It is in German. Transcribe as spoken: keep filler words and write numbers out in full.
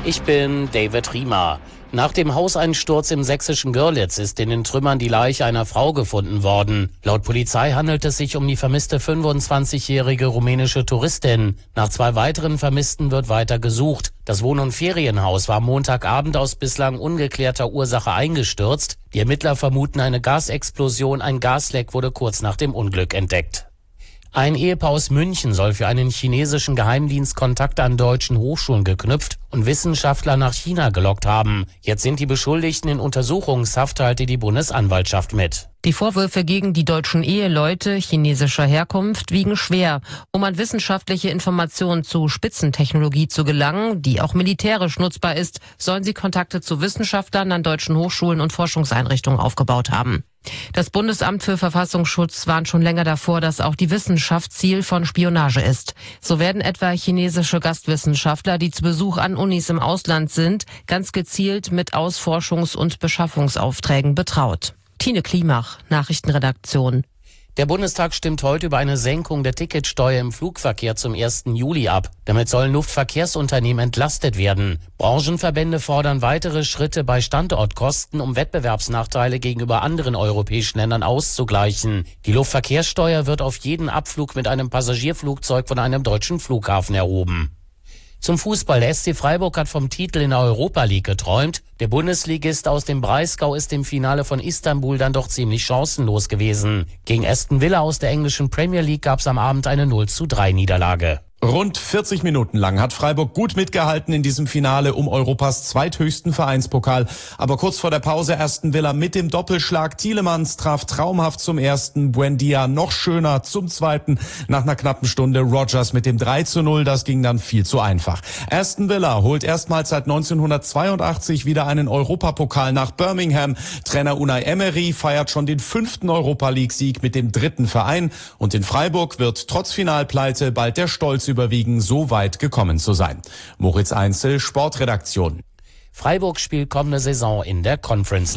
Ich bin David Riemer. Nach dem Hauseinsturz im sächsischen Görlitz ist in den Trümmern die Leiche einer Frau gefunden worden. Laut Polizei handelt es sich um die vermisste fünfundzwanzigjährige rumänische Touristin. Nach zwei weiteren Vermissten wird weiter gesucht. Das Wohn- und Ferienhaus war Montagabend aus bislang ungeklärter Ursache eingestürzt. Die Ermittler vermuten eine Gasexplosion. Ein Gasleck wurde kurz nach dem Unglück entdeckt. Ein Ehepaar aus München soll für einen chinesischen Geheimdienst Kontakte an deutschen Hochschulen geknüpft und Wissenschaftler nach China gelockt haben. Jetzt sind die Beschuldigten in Untersuchungshaft, teilte die Bundesanwaltschaft mit. Die Vorwürfe gegen die deutschen Eheleute chinesischer Herkunft wiegen schwer. Um an wissenschaftliche Informationen zu Spitzentechnologie zu gelangen, die auch militärisch nutzbar ist, sollen sie Kontakte zu Wissenschaftlern an deutschen Hochschulen und Forschungseinrichtungen aufgebaut haben. Das Bundesamt für Verfassungsschutz warnt schon länger davor, dass auch die Wissenschaft Ziel von Spionage ist. So werden etwa chinesische Gastwissenschaftler, die zu Besuch an Unis im Ausland sind, ganz gezielt mit Ausforschungs- und Beschaffungsaufträgen betraut. Tine Klimach, Nachrichtenredaktion. Der Bundestag stimmt heute über eine Senkung der Ticketsteuer im Flugverkehr zum ersten Juli ab. Damit sollen Luftverkehrsunternehmen entlastet werden. Branchenverbände fordern weitere Schritte bei Standortkosten, um Wettbewerbsnachteile gegenüber anderen europäischen Ländern auszugleichen. Die Luftverkehrssteuer wird auf jeden Abflug mit einem Passagierflugzeug von einem deutschen Flughafen erhoben. Zum Fußball. Der S C Freiburg hat vom Titel in der Europa League geträumt. Der Bundesligist aus dem Breisgau ist im Finale von Istanbul dann doch ziemlich chancenlos gewesen. Gegen Aston Villa aus der englischen Premier League gab es am Abend eine null zu drei Niederlage. Rund vierzig Minuten lang hat Freiburg gut mitgehalten in diesem Finale um Europas zweithöchsten Vereinspokal. Aber kurz vor der Pause Aston Villa mit dem Doppelschlag. Tielemans traf traumhaft zum ersten, Buendia noch schöner zum zweiten. Nach einer knappen Stunde Rodgers mit dem drei zu null, das ging dann viel zu einfach. Aston Villa holt erstmals seit neunzehnhundertzweiundachtzig wieder einen Europapokal nach Birmingham. Trainer Unai Emery feiert schon den fünften Europa-League-Sieg mit dem dritten Verein. Und in Freiburg wird trotz Finalpleite bald der Stolz überwiegen, so weit gekommen zu sein. Moritz Einzel, Sportredaktion. Freiburg spielt kommende Saison in der Conference League.